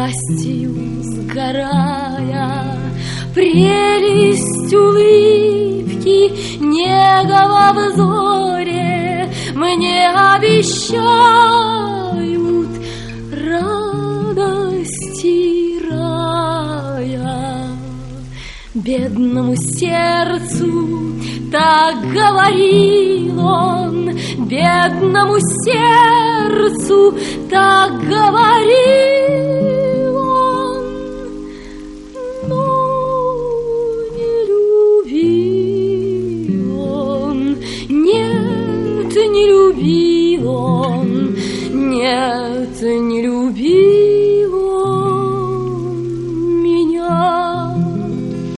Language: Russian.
страстью сгорая, прелесть улыбки, нега во взоре мне обещают радости рая. Бедному сердцу так говорил он, бедному сердцу так говорил